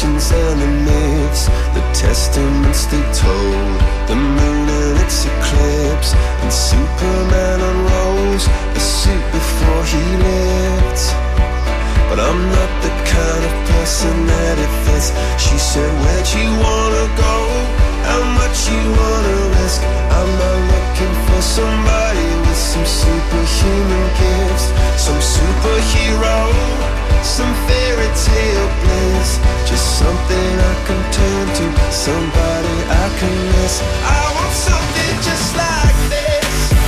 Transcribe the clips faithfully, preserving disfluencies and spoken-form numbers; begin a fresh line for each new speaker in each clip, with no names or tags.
legends and the myths, the testaments they told, the moon and its eclipse, and Superman unrolls a suit before he lived. But I'm not the kind of person that it fits. She said, where'd you wanna go? How much you wanna risk? I'm not looking for somebody with some superhuman gifts, some superhero, some fairy tale bliss, just something I can turn to, somebody I can miss. I want something just like this.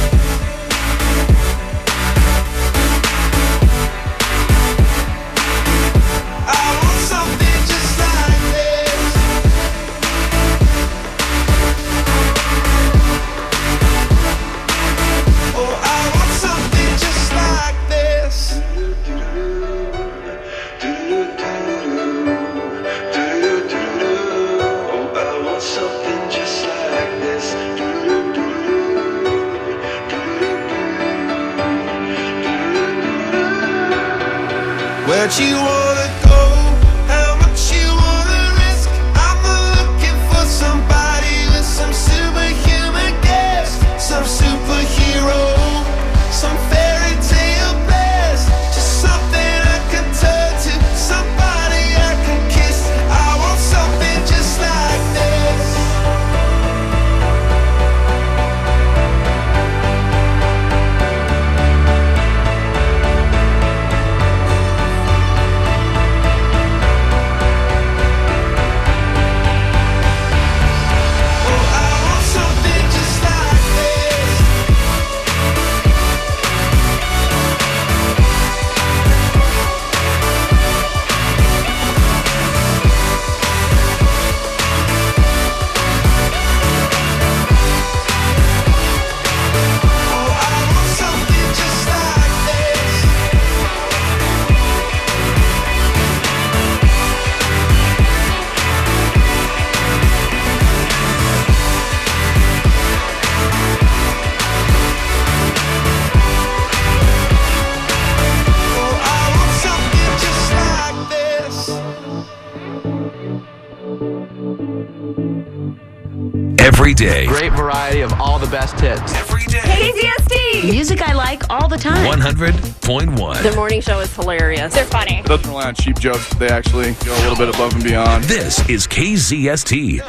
I want something just like this. Oh, I want something just like this. Where'd you wanna go? How much you wanna risk? I'm not looking for somebody with some superhuman gifts, some superhero, some fairy tale bliss, just something I can turn to, somebody I can kiss. I want something just like this.
Every day.
Great variety of all the best hits.
Every day.
K Z S T. Music I like all the time.
one hundred point one.
Their morning show is hilarious. They're funny.
It doesn't rely on cheap jokes. They actually go a little bit above and beyond.
This is K Z S T.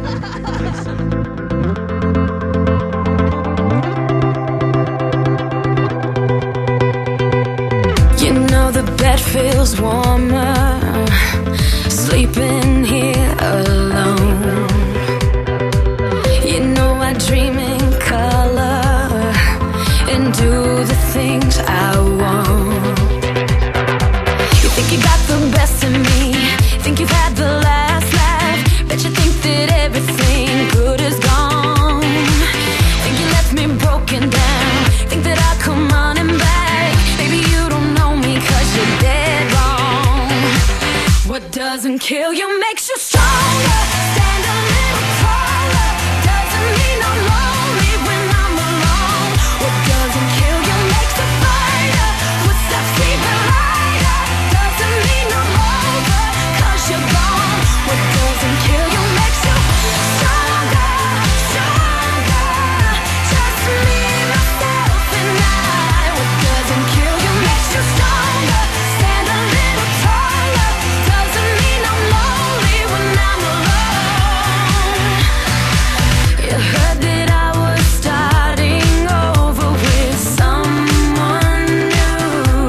You know the bed feels warmer, sleeping here alone. You know I dream in color and do the things I want. You think you got the best of me, think you've had the last laugh, bet you think that everything good is gone. Think you left me broken down, think that I'll come running back. Baby, you don't know me 'cause you're dead wrong. What doesn't kill you makes you stronger. Stand a little taller. Doesn't mean I'm lonely when I'm alone. What doesn't kill you makes a fighter. Footsteps even lighter. Doesn't mean I'm over 'cause you're gone. What doesn't kill you makes you stronger, stronger. Just me, myself, and I. What doesn't kill you makes you stronger. Stand a little taller. Doesn't mean I'm lonely when I'm alone. You heard that I was starting over with someone new.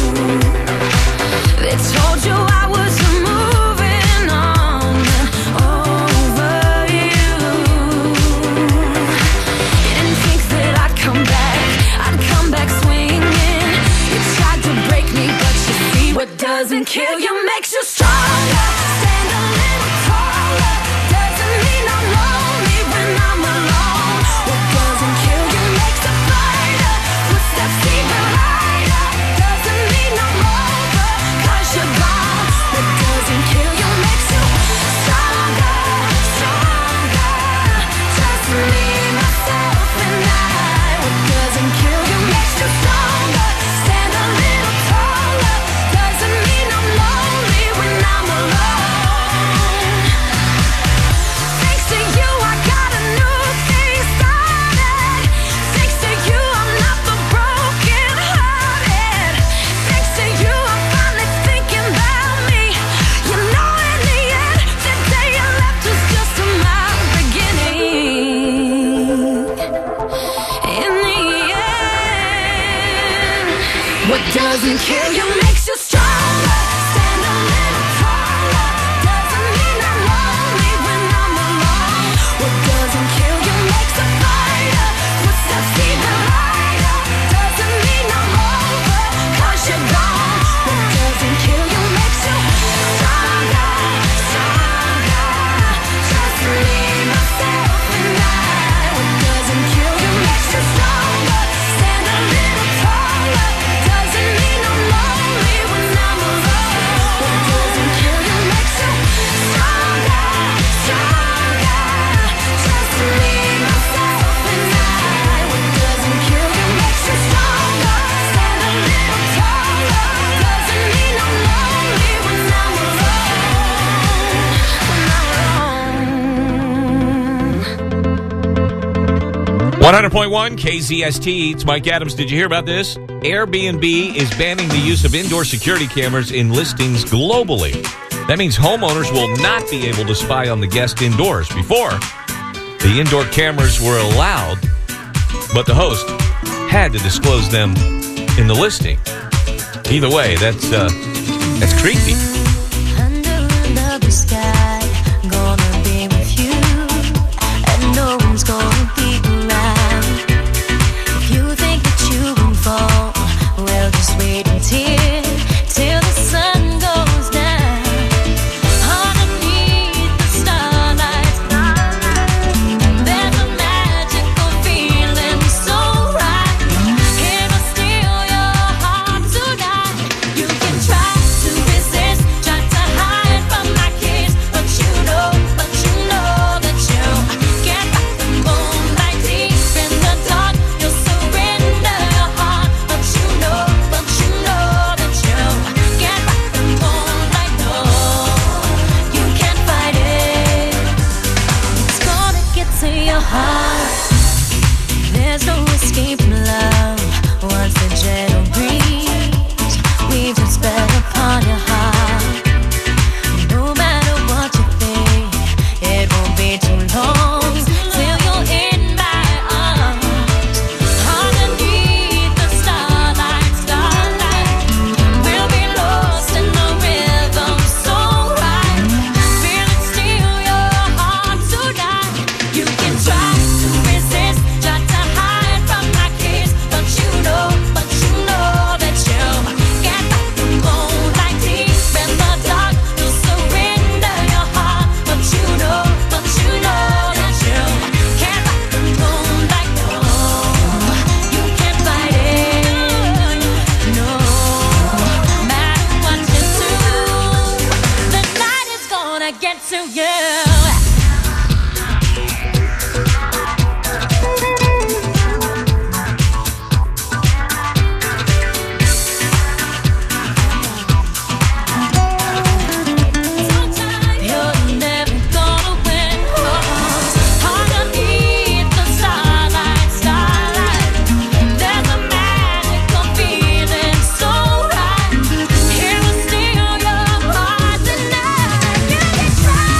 They told you I was moving on over you. You didn't think that I'd come back, I'd come back swinging. You tried to break me, but you see what doesn't kill you makes you stronger. Stand a little taller. Doesn't mean I'm lonely when I'm alone. What doesn't kill you makes a fighter. Footsteps even lighter. Doesn't mean I'm over 'cause you're gone. What doesn't kill you makes you stronger, stronger. Just me, myself, and I. What doesn't kill you makes you stronger. Stand a little taller. Doesn't mean I'm lonely when doesn't kill you, makes you stronger. Stand a little taller. Doesn't mean I'm lonely when I'm alone. What doesn't kill you makes a fighter. Footsteps even lighter. Doesn't mean I'm over, 'cause you're gone. What doesn't kill you makes you stronger, stronger. Just me, myself, and I. What doesn't kill you makes you stronger. Stand a little taller. Doesn't mean I'm lonely when I'm alone. What doesn't kill you makes you stronger, stronger. Just me, myself, and I. What doesn't kill you makes you stronger. Stand a little taller. Doesn't mean I'm lonely when I'm alone. When I'm alone.
one hundred point one K Z S T. It's Mike Adams. Did you hear about this? Airbnb is banning the use of indoor security cameras in listings globally. That means homeowners will not be able to spy on the guest indoors. Before, the indoor cameras were allowed, but the host had to disclose them in the listing. Either way, that's uh, that's creepy.
Under another sky, gonna be with you, and no one's gonna be around. If you think that you can fall, well, just wait until till the sun goes down. Underneath the starlight, there's a magical feeling so right. Can I steal your heart tonight? You can try to resist, try to hide from my kiss, but you know, but you know that you get back the moonlight deep in the dark. You'll surrender your heart, but you know, but you know that you get back the moonlight. No, you can't fight it. It's gonna get to your heart. There's no escape from love. Once the gentle breeze weaves a spell upon your heart. No matter what you think, it won't be too long till you're in my arms. Underneath the starlight, starlight, we'll be lost in the rhythm so right. Feel it steal your heart tonight. You can try to resist, try to hide from my kiss, but you know, but you know that you get back the moonlight deep in the dark. You'll surrender your heart, but you know, but you know that you get back the moonlight. No, you can't fight it. No, matter what you do, the night is gonna get to you. You're never gonna win. Underneath the starlight, starlight, there's a magical feeling so right. Here will steal your heart tonight. You can try,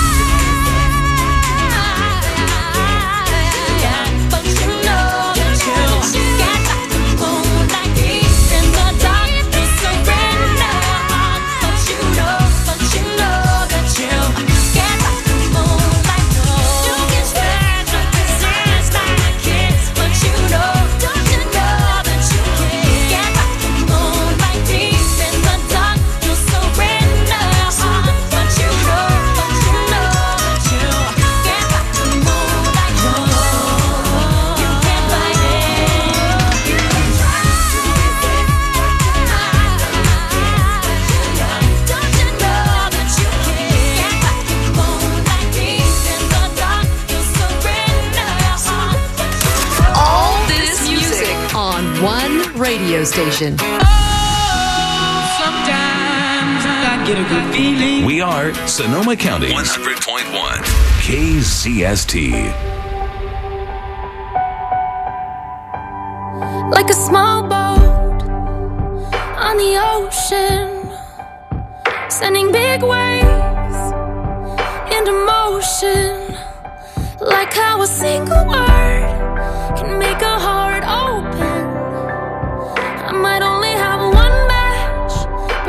but you know that you get back the moonlight deep in the dark. You surrender your heart, but you know, but you know that you get back the moonlight. No, you can try to resist like a kiss, but you know, don't you know that you get back the moonlight deep in the dark. You surrender your heart, but you know, but you know that you get back the moonlight. No, you can't fight it. You can try to resist, don't you know that you get back the moonlight deep in the dark. You surrender your heart, but you know.
All this music on one radio station.
We are Sonoma County one hundred point one K Z S T.
Like a small boat on the ocean, sending big waves into motion. Like how a single word can make a heart open. I might only have one match,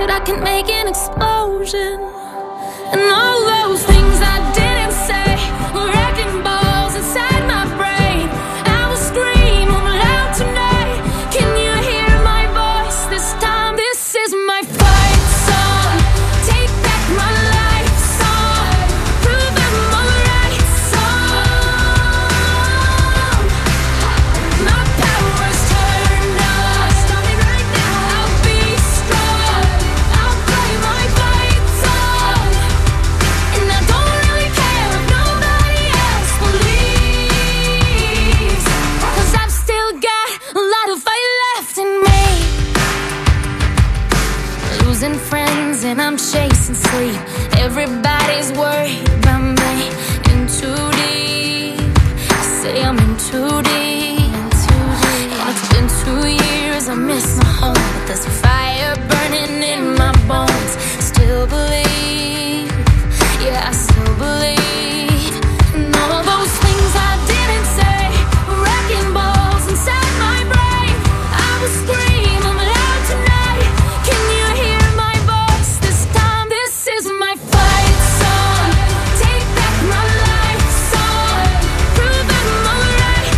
but I can make an explosion. And all those things I didn't say were wrecking balls inside my brain. I will scream on loud tonight. Can you hear my voice this time? This is my fight song. Take back my life song. Prove I'm alright song. My power's turned on. Starting right now. I'll be strong. I'll play my fight song. And I don't really care if nobody else believes, 'cause I've still got a lot of fight left in me. Losing friends and I'm chasing sleep. Everybody's worried about me. In too deep. Say I'm in too deep. And it's been two years, I miss my home, but there's a fire burning in my bones. Still believe, yeah, I still believe. And all those things I didn't say were wrecking balls inside my brain. I will scream, I'm loud tonight. Can you hear my voice this time? This is my fight song. Take back my life song. Prove I'm alright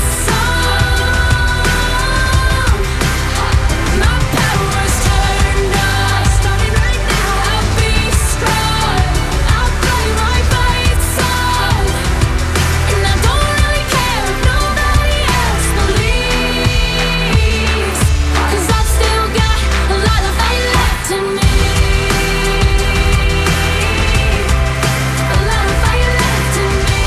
song. My power's turned on. Starting right now. I'll be strong. I'll play my fight song. And I don't really care if nobody else believes, 'cause I've still got a lot of fight left in me. A lot of fight left in me.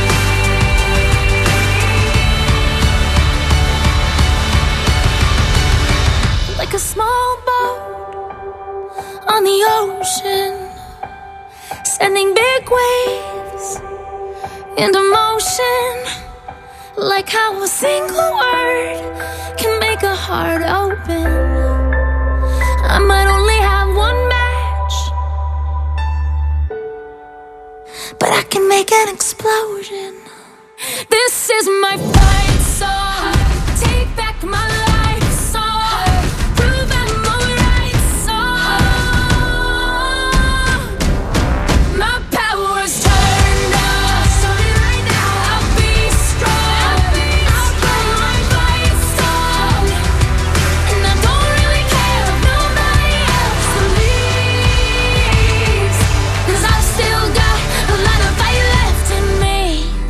Like a small boat on the ocean, sending big waves into motion. Like how a single word can make a heart open. I might only have one match, but I can make an explosion. This is my fight song. Take back my life song. Prove I'm alright song. My power's turned on. Starting right now. I'll be strong. I'll play my fight song. And I don't really care if nobody else believes, 'cause I've still got a lot of fight left in me.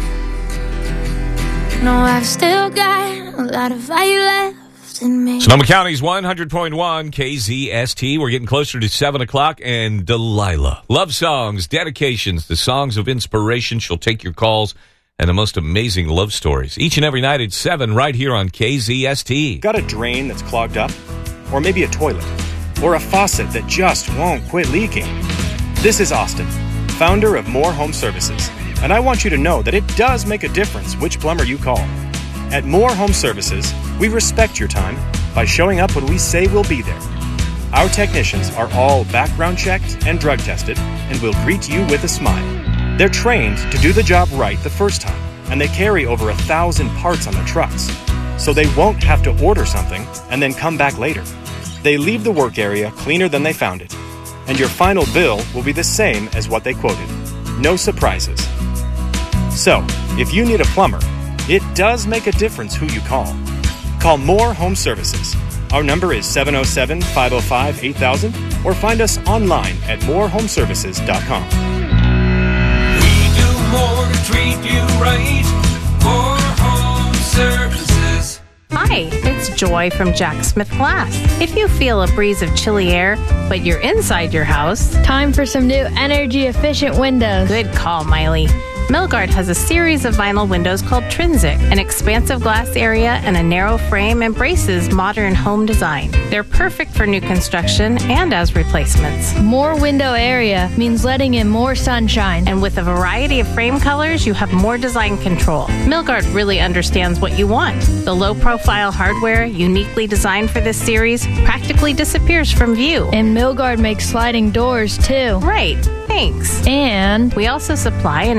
No, I've still got a lot of fight left in me.
Sonoma County's one hundred point one K Z S T. We're getting closer to seven o'clock, and Delilah. Love songs, dedications, the songs of inspiration. She'll take your calls and the most amazing love stories. Each and every night at seven right here on K Z S T.
Got a drain that's clogged up? Or maybe a toilet? Or a faucet that just won't quit leaking? This is Austin, founder of More Home Services, and I want you to know that it does make a difference which plumber you call. At More Home Services, we respect your time by showing up when we say we'll be there. Our technicians are all background checked and drug tested and will greet you with a smile. They're trained to do the job right the first time, and they carry over a thousand parts on their trucks, so they won't have to order something and then come back later. They leave the work area cleaner than they found it, and your final bill will be the same as what they quoted. No surprises. So, if you need a plumber, it does make a difference who you call. Call More Home Services. Our number is seven oh seven, five oh five, eight thousand, or find us online at more home services dot com.
We do more to treat you right. More Home Services.
Hi, it's Joy from Jack Smith Glass. If you feel a breeze of chilly air, but you're inside your house,
time for some new energy-efficient windows.
Good call, Miley. Milgard has a series of vinyl windows called Trinsic. An expansive glass area and a narrow frame embraces modern home design. They're perfect for new construction and as replacements.
More window area means letting in more sunshine.
And with a variety of frame colors, you have more design control. Milgard really understands what you want. The low-profile hardware, uniquely designed for this series, practically disappears from view.
And Milgard makes sliding doors, too.
Right. Thanks.
And
we also supply and install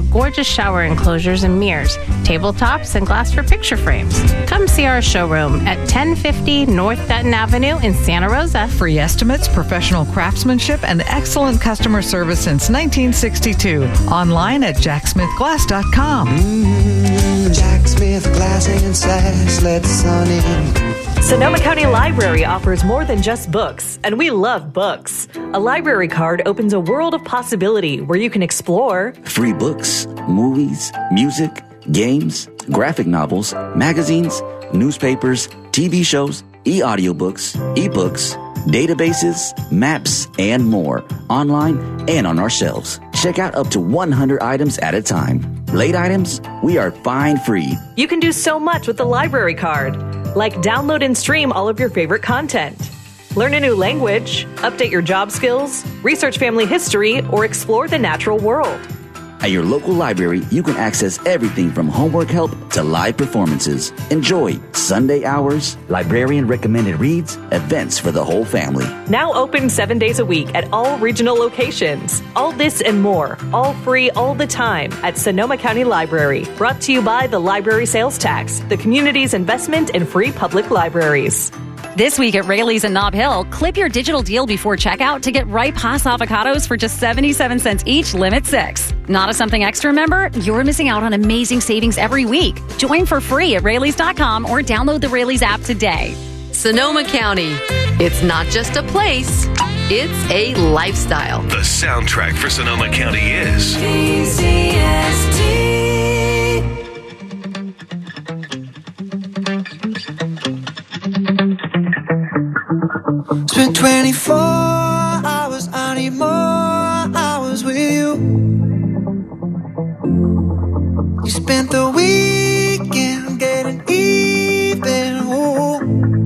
of gorgeous shower enclosures and mirrors, tabletops, and glass for picture frames. Come see our showroom at ten fifty North Dutton Avenue in Santa Rosa.
Free estimates, professional craftsmanship, and excellent customer service since nineteen sixty-two. Online at jack smith glass dot com.
Mm-hmm. Jack Smith Glassing and Sass, let the sun in.
Sonoma County Library offers more than just books, and we love books. A library card opens a world of possibility where you can explore
free books, movies, music, games, graphic novels, magazines, newspapers, T V shows, e-audiobooks, ebooks, databases, maps, and more, online and on our shelves. Check out up to one hundred items at a time. Late items, we are fine free.
You can do so much with the library card, like download and stream all of your favorite content, learn a new language, update your job skills, research family history, or explore the natural world.
At your local library, you can access everything from homework help to live performances. Enjoy Sunday hours, librarian recommended reads, events for the whole family.
Now open seven days a week at all regional locations. All this and more, all free all the time at Sonoma County Library. Brought to you by the Library Sales Tax, the community's investment in free public libraries.
This week at Raley's in Nob Hill, clip your digital deal before checkout to get ripe Haas avocados for just seventy-seven cents each, limit six. Not a Something Extra member? You're missing out on amazing savings every week. Join for free at Raley's dot com or download the Raley's app today.
Sonoma County. It's not just a place, it's a lifestyle.
The soundtrack for Sonoma County is
K Z S T.
Spent twenty-four hours, I need more hours with you. You spent the weekend getting even, ooh.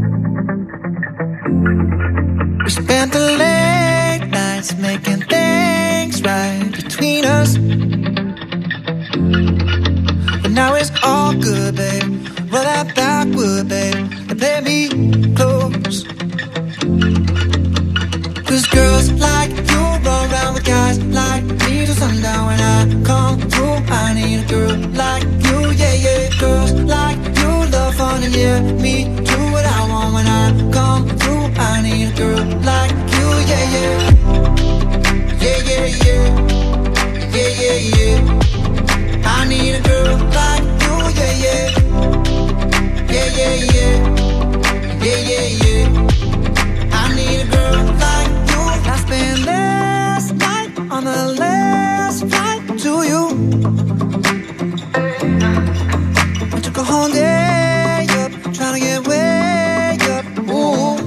We spent the late nights making things right between us. But now it's all good, babe. Roll that backward, babe, and play me close. Cause girls like you run around with guys like me till sundown. When I come through, I need a girl like you, yeah, yeah. Girls like you love fun and yeah, me do what I want. When I come through, I need a girl like you, yeah, yeah. Yeah, yeah, yeah. Yeah, yeah, yeah. I need a girl like you, yeah, yeah. Yeah, yeah, yeah. Yeah, yeah, yeah. I need a girl like you. I spent last night on the last flight to you. I took a whole day up, trying to get way up. Ooh.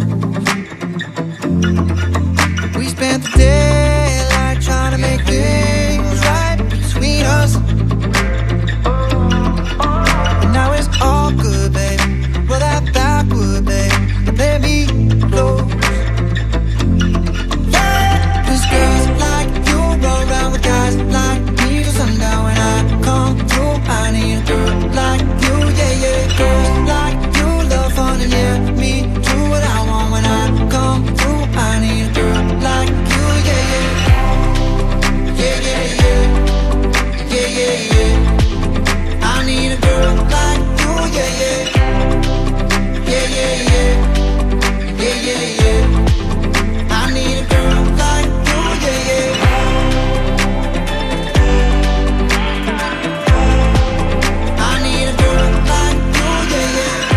We spent the daylight trying to make things right between us. But now it's all good, babe. Roll that backward, babe, and play me close. Yeah, cause girls like you run around with guys like me till sundown. When I come through, I need a girl like you, yeah, yeah. Girls like you love fun and yeah, me do what I want. When I come through, I need a girl like you, yeah, yeah. Yeah, yeah, yeah. Yeah, yeah, yeah. I need a girl like you, yeah, yeah. Yeah, yeah, yeah. Yeah, yeah, yeah. I need a girl like you, yeah, yeah. I need a girl like you, yeah,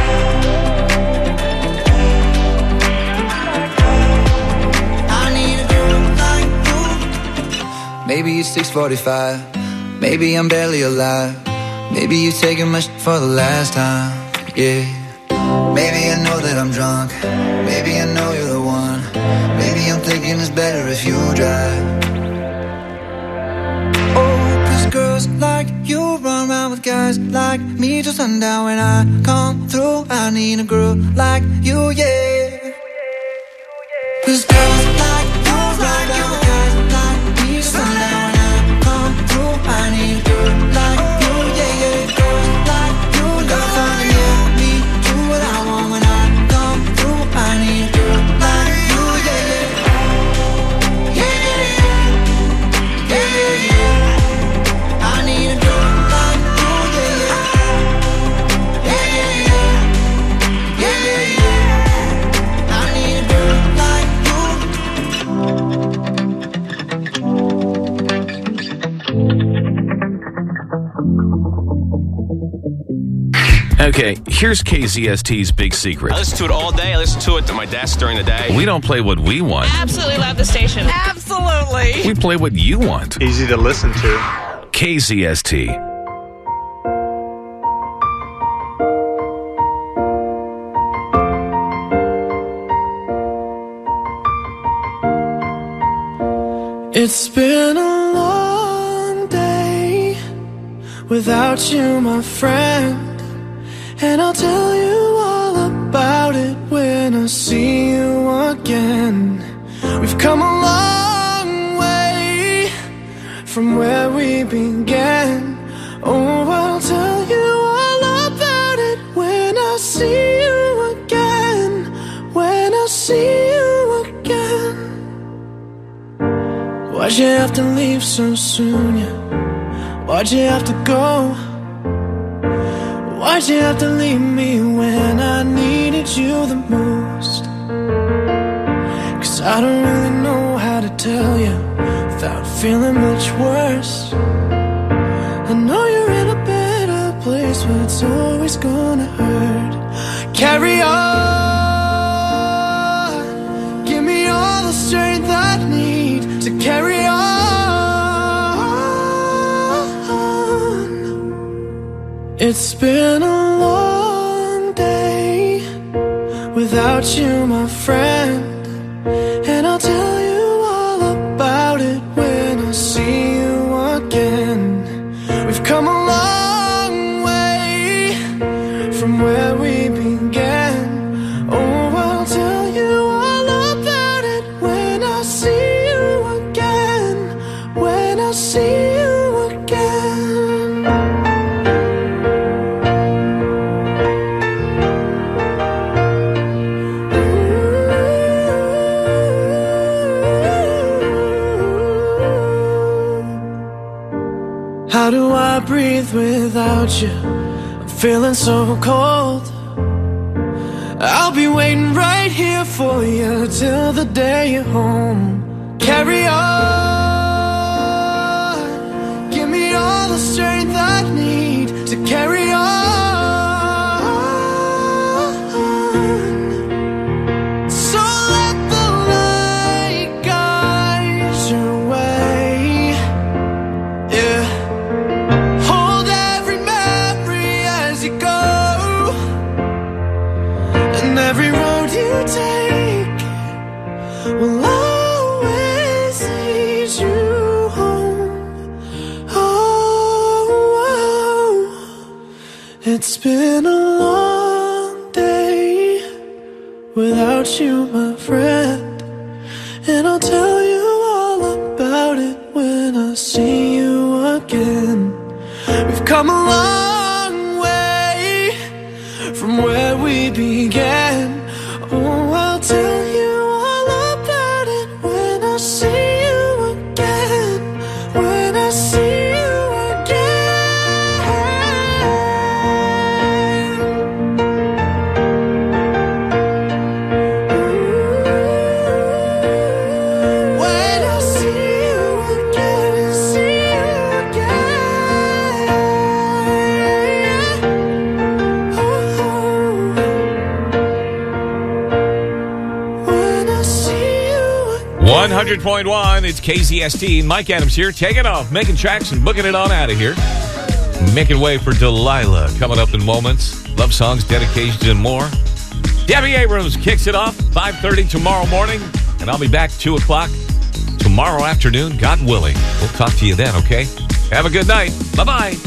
yeah. I need a girl like you. Maybe it's six forty-five. Maybe I'm barely alive. Maybe you're taking my shit for the last time, yeah. Maybe I know that I'm drunk. Maybe I know you're the one. Maybe I'm thinking it's better if you drive. Oh, cause girls like you run around with guys like me till sundown. When I come through, I need a girl like you, yeah. Cause girls like you run around with guys like me till sundown. When I come through, I need a girl like you, yeah, yeah. Girls like you love fun, yeah. Me do what I want. When I come through, I need a girl like you, yeah, yeah. Yeah, yeah, yeah. Yeah, yeah, yeah. I
Okay, here's K Z S T's big secret.
I listen to it all day. I listen to it at my desk during the day.
We don't play what we want.
Absolutely love the station.
Absolutely.
We play what you want.
Easy to listen to.
K Z S T.
It's been a long day without you, my friend, and I'll tell you all about it when I see you again. We've come a long way from where we began. Oh, I'll tell you all about it when I see you again. When I see you again. Why'd you have to leave so soon, yeah? Why'd you have to go? Why'd you have to leave me when I needed you the most? Cause I don't really know how to tell you without feeling much worse. I know you're in a better place, but it's always gonna hurt. Carry on. Give me all the strength I need to carry on. It's been a long day without you, my friend, and I'll tell you all about it when I see you again. We've come a long way from where we began. Oh, I'll tell you all about it when I see you again. When I see you again. How do I breathe without you? I'm feeling so cold. I'll be waiting right here for you till the day you're home. Carry on. Give me all the strength I need to carry on. So let the light guide your way. Yeah. Hold every memory as you go. And every road you take will always lead you home. Oh, oh. It's been a long day without you, my friend, and I'll tell you all about it when I see you again. We've come a long way from where we began. Oh, I'll tell you all about it when I see you again. When I see you again. When I see you again, see you again. Oh, when I see you again.
one hundred point one, it's K Z S T. Mike Adams here, taking off, making tracks and booking it on out of here. Making way for Delilah coming up in moments. Love songs, dedications, and more. Debbie Abrams kicks it off five thirty tomorrow morning, and I'll be back two o'clock tomorrow afternoon, God willing. We'll talk to you then, okay? Have a good night. Bye-bye.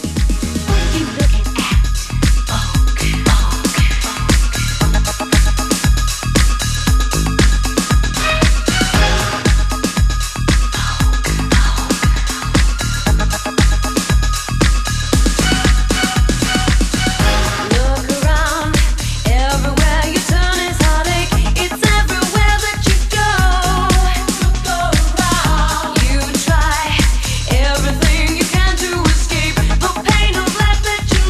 Look around, everywhere you turn is heartache. It's everywhere that you go. You try everything you can to escape the pain of life that you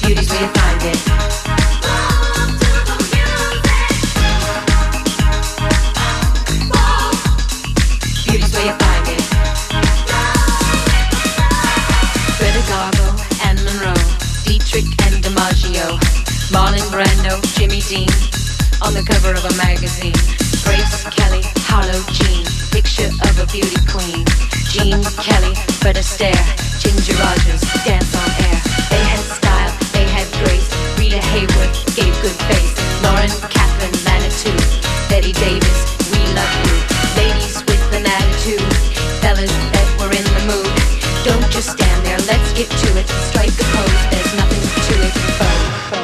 Beauty's where you find it. Beauty's where you find it. Greta Garbo and Monroe, Dietrich and DiMaggio, Marlon Brando, Jimmy Dean, on the cover of a magazine. Grace Kelly, Harlow Jean, picture of a beauty queen. Jean Kelly, Fred Astaire, Ginger Rogers, dance on air. They had style, they had grace. Rita Hayworth gave good face. Lauren Catherine Manitou, Betty Davis, we love you. Ladies with an attitude, fellas that were in the mood. Don't just stand there, let's get to it. Strike a pose, there's nothing to it. Vogue.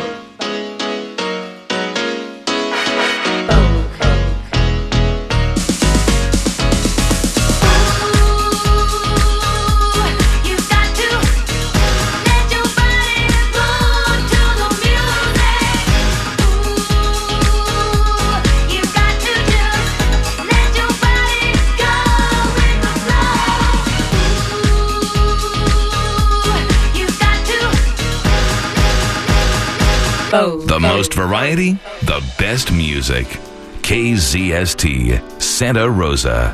The most variety, the best music. K Z S T, Santa Rosa.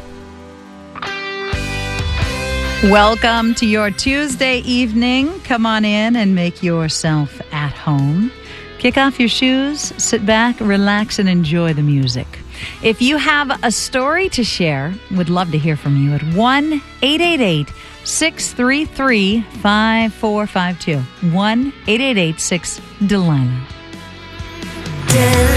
Welcome to your Tuesday evening. Come on in and make yourself at home. Kick off your shoes, sit back, relax, and enjoy the music. If you have a story to share, we'd love to hear from you at one eight eight eight, six three three, five four five two. one eight eight eight six Delilah.